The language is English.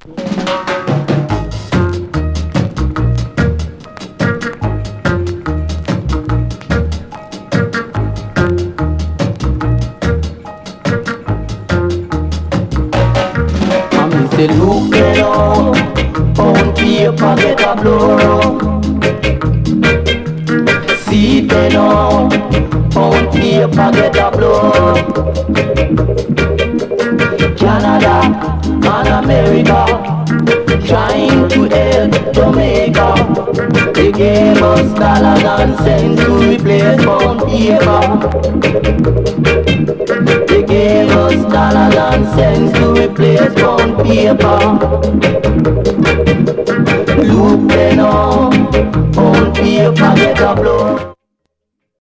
Say look down, pound paper get a blow. See it now, pound paper get a blow. Canada and America trying to help Jamaica. They gave us dollars and cents to replace pound paper. They gave us dollars and cents to replace pound paper. Look now, pound paper get a blow.